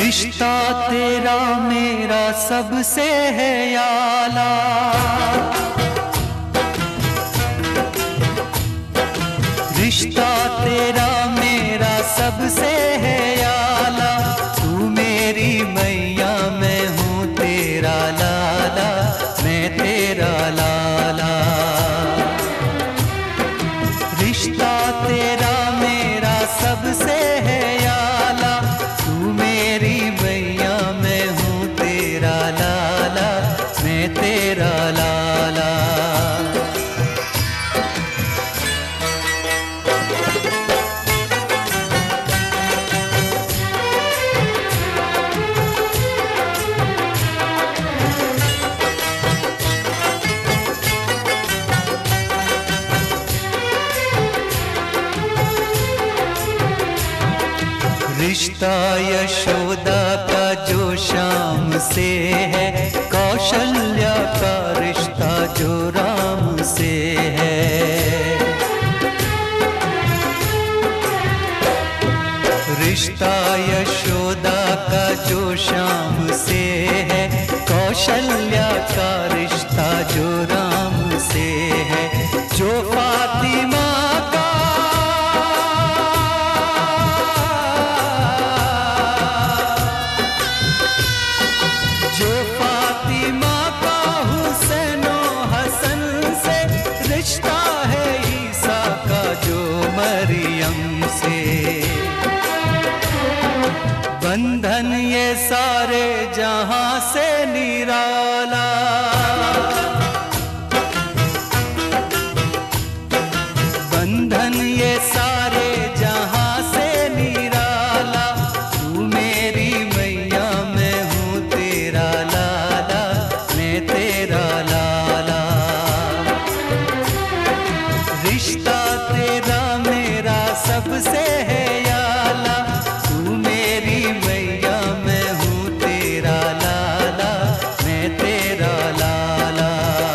रिश्ता तेरा मेरा सबसे है याला, रिश्ता तेरा मेरा सबसे है याला। तू मेरी मैया मैं हूँ तेरा लाला, मैं तेरा लाला। रिश्ता तेरा मेरा सबसे है याला, तू मेरी मैया मैं हूँ तेरा लाला, मैं तेरा लाला। रिश्ता यशोदा का जो श्याम से है, कौशल्या का रिश्ता जो राम से है। रिश्ता यशोदा का जो श्याम से है, कौशल्या का रिश्ता जो राम से है। जो फातिमा बंधन ये सारे जहां से निराला, बंधन ये सारे जहां से निराला। तू मेरी मैया मैं हूँ तेरा लाला, मैं तेरा लाला। रिश्ता तेरा मेरा सबसे है याला, तू मेरी मैया मैं हूँ तेरा लाला, मैं तेरा लाला।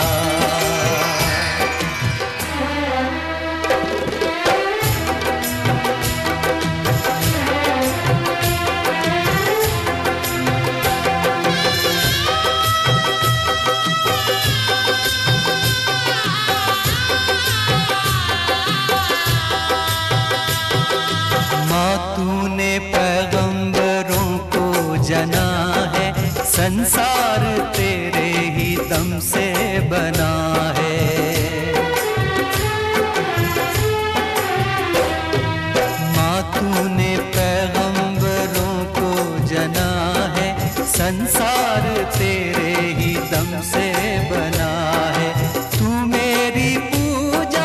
माँ तूने पैगंबरों को जना है, संसार तेरे ही दम से बना है। माँ तूने पैगंबरों को जना है, संसार तेरे ही दम से बना है। तू मेरी पूजा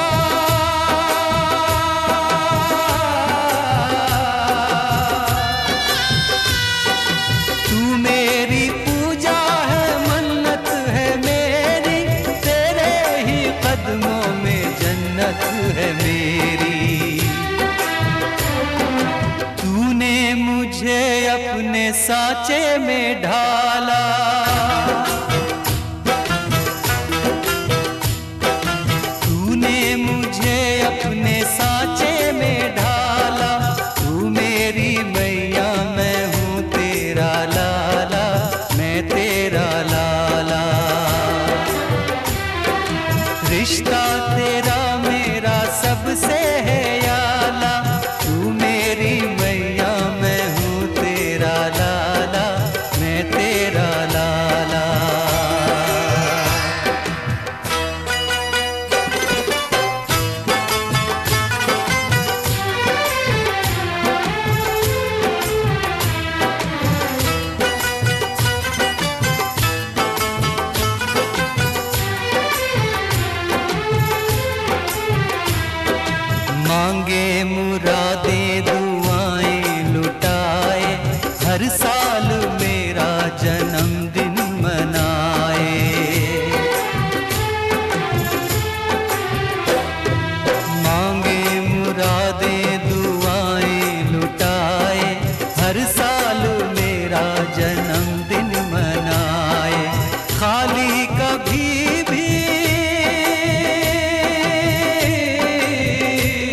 है, मन्नत है मेरी, तेरे ही कदमों में जन्नत है मेरी। तूने मुझे अपने साँचे में ढाला, तूने मुझे अपने साँचे में ढाला। तू मेरी मैया मैं हूँ तेरा लाला, मैं तेरा लाला। रिश्ता तेरा मेरा सबसे है याला, तू मेरी मैया मैं हूँ तेरा लाला, मैं तेरा लाला। मांगे मुरादें दुआएं लुटाए, हर साल मेरा जन्मदिन मनाए। मांगे मुरादें दुआएं लुटाए, हर साल मेरा जन्मदिन मनाए। खाली कभी भी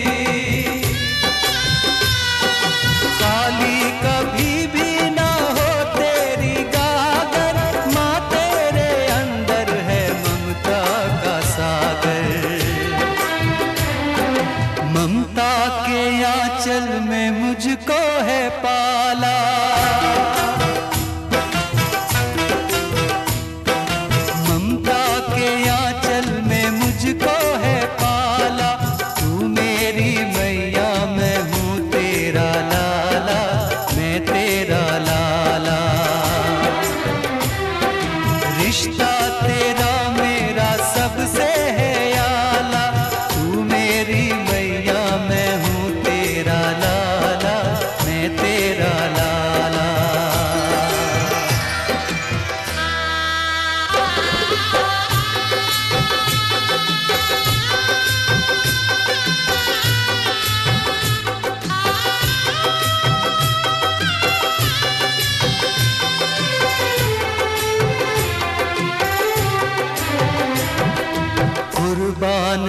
खाली कभी भी ना हो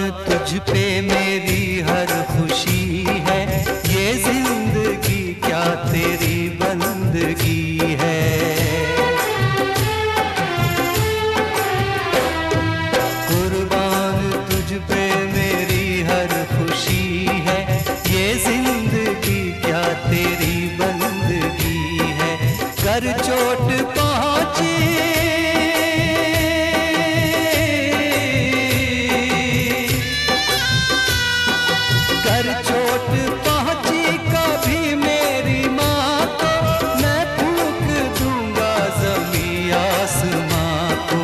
तुझ पे मेरी हर खुशी है, ये जिंदगी क्या तेरी बंदगी है। कुर्बान तुझ पे मेरी हर खुशी है, ये जिंदगी क्या तेरी बंदगी है। कर चोट पहुंची कभी मेरी माँ को, मैं फूंक दूंगा ज़मीं आसमां को।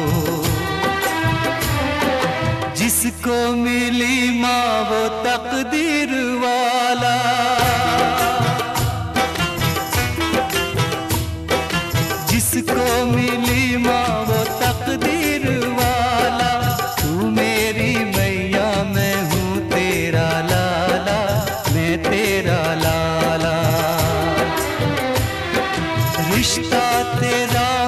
जिसको मिली माँ वो तकदीर वाला, जिसको मिली माँ वो तकदीर वाला। तू मेरी मैया मैं हूँ तेरा लाला, मैं तेरा लाला। रिश्ता तेरा